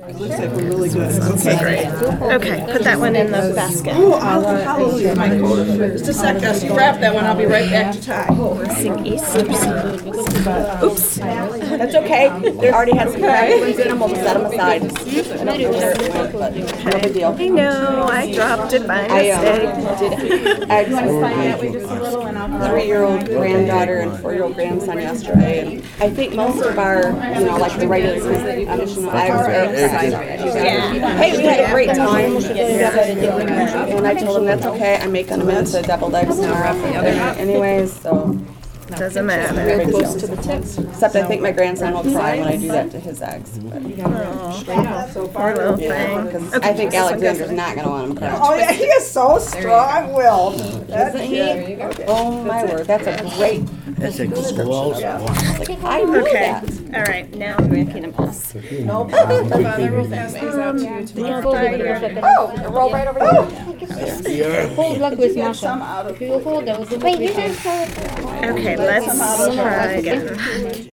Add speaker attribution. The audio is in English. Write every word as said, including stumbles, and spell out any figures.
Speaker 1: It looks like we're really good.
Speaker 2: Okay, great. Okay, put that one in the basket.
Speaker 1: Oh, hallelujah, Michael. Just a sec, I'll grab that one. I'll be right back to Ty.
Speaker 2: Sinky, soup,
Speaker 3: Oops. That's okay. They already had some cracked ones in them. We'll set them aside. No big deal.
Speaker 2: I know, I dropped it by
Speaker 3: I um,
Speaker 2: mistake.
Speaker 3: did eggs with my three-year-old granddaughter and four-year-old grandson yesterday, and I think most of our, you know, like the regular conditional eggs are outside. Hey, we had a great time, and I told them that's okay. I'm making them into deviled eggs tomorrow for dinner anyways, so.
Speaker 2: Doesn't matter.
Speaker 3: Very close to the tips. Except I think my grandson will cry when I do that to his eggs. But.
Speaker 2: Poor little thing.
Speaker 3: Because I think Alexander's not going to want him crying.
Speaker 1: Oh, yeah, he is so strong-willed. That's
Speaker 3: he? Oh, my word. That's a great
Speaker 4: That's a close one.
Speaker 3: Like, I know
Speaker 2: Okay,
Speaker 3: that.
Speaker 2: all right, now we're making a mess.
Speaker 1: no problem. Father will pass these out to you tomorrow.
Speaker 3: Oh, roll right over here.
Speaker 5: Hold like with Masha.
Speaker 1: Some out of
Speaker 5: If you hold, that was the
Speaker 2: Okay, let's try again.